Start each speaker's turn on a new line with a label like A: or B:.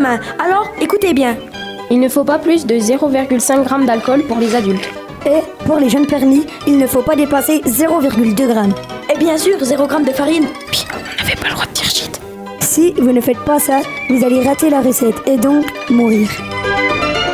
A: l'examen. Alors, écoutez bien.
B: Il ne faut pas plus de 0,5 g d'alcool pour les adultes.
C: Et pour les jeunes permis, il ne faut pas dépasser 0,2 g.
A: Et bien sûr, 0 g de farine.
B: Puis, on n'avait pas le droit de dire shit.
C: Si vous ne faites pas ça, vous allez rater la recette et donc mourir.